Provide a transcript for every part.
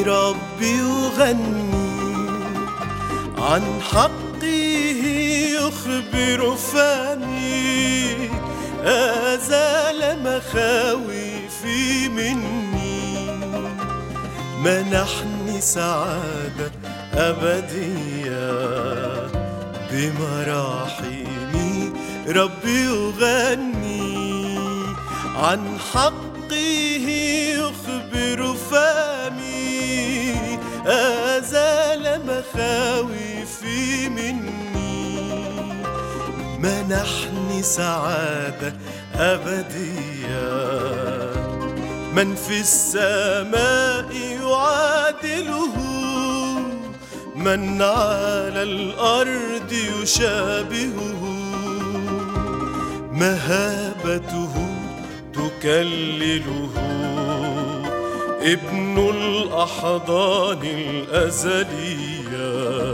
ربي وغني، عن حقه يخبر فمي، أزال مخاوفي مني، منحني سعادة أبدية بمراحمي ربي يغني، عن حقه يخبر فمي، أزال مخاوفي مني، منحني سعادة أبدية، من في السماء يعادله، من على الأرض يشابهه، مهابته تكلله، ابن الأحضان الأزلية،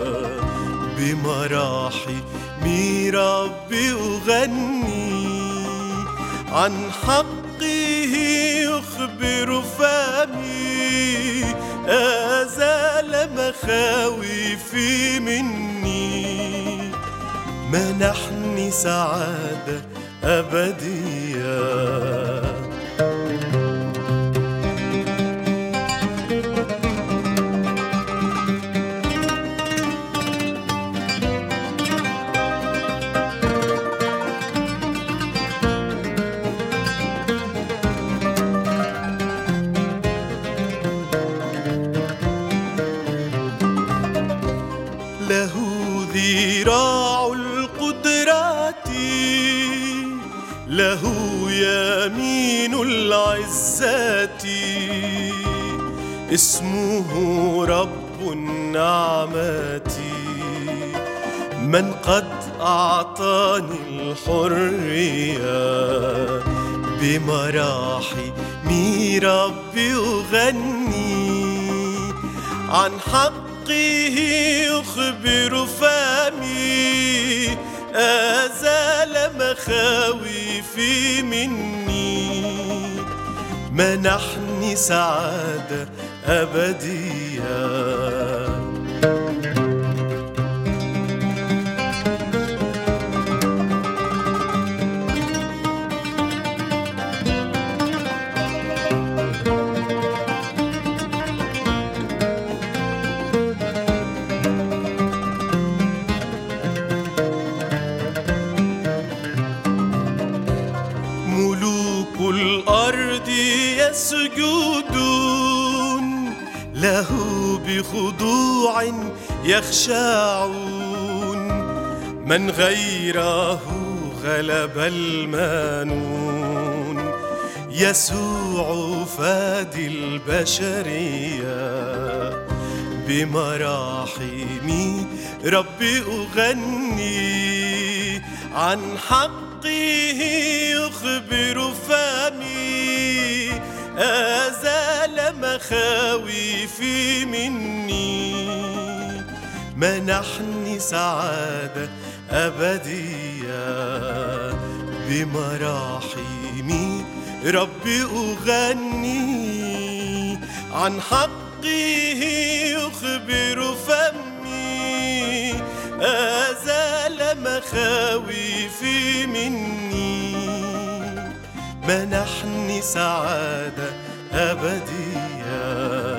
بمراحمي ربي أغني، عن حقه يخبر فمي، أزال مخاوفي مني، منحني سعادة أبدية. له ذراع القدرات، له يمين العزات، اسمه رب النعمات، من قد أعطاني الحرية، بمراحمي ربي أغني، عن حقه يخبر فمي، أزال مخاوفي مني، منحني سعادة أبدية. ملوك الأرض يسجدون له بخضوع يخشعون، من غيره غلب المانون، يسوع فادي البشرية، بمراحمي ربي أغني، عن حقه يخبر فمي، أزال مخاوفي مني، منحني سعادة أبدية، بمراحمي ربي أغني، عن حقه يخبر فمي، أزال مخاوفي مني، منحني سعادة أبدية.